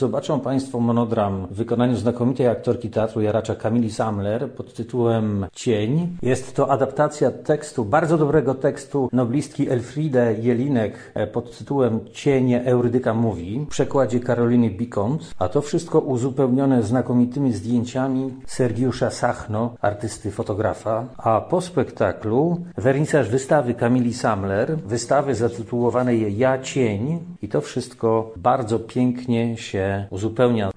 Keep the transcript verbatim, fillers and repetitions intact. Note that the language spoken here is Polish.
zobaczą Państwo monodram w wykonaniu znakomitej aktorki teatru jaracza Kamili Samler pod tytułem Cień. Jest to adaptacja tekstu, bardzo dobrego tekstu noblistki Elfriede Jelinek pod tytułem Cień Eurydyka mówi w przekładzie Karoliny Bikont, a to wszystko uzupełnione znakomitymi zdjęciami Sergiusza Sachno, artysty fotografa. A po spektaklu wernisaż wystawy Kamili Samler, wystawy zatytułowanej Ja Cień, i to wszystko bardzo pięknie się uzupełnia.